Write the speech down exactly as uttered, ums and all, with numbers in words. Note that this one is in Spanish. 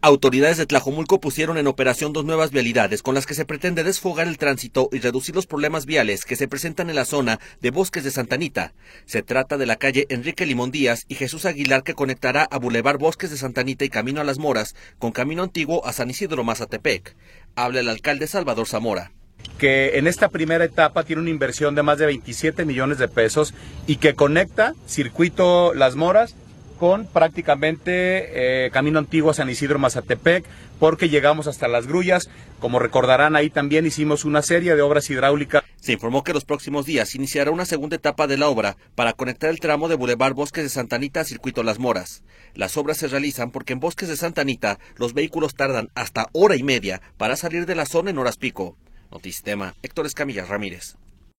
Autoridades de Tlajomulco pusieron en operación dos nuevas vialidades con las que se pretende desfogar el tránsito y reducir los problemas viales que se presentan en la zona de Bosques de Santa Anita. Se trata de la calle Enrique Limón Díaz y Jesús Aguilar, que conectará a Boulevard Bosques de Santa Anita y Camino a las Moras con Camino Antiguo a San Isidro Mazatepec. Habla el alcalde Salvador Zamora. Que en esta primera etapa tiene una inversión de más de veintisiete millones de pesos y que conecta Circuito Las Moras con prácticamente eh, Camino Antiguo a San Isidro Mazatepec, porque llegamos hasta Las Grullas. Como recordarán, ahí también hicimos una serie de obras hidráulicas. Se informó que los próximos días iniciará una segunda etapa de la obra para conectar el tramo de Boulevard Bosques de Santa Anita a Circuito Las Moras. Las obras se realizan porque en Bosques de Santa Anita los vehículos tardan hasta hora y media para salir de la zona en horas pico. Notisistema, Héctor Escamilla Ramírez.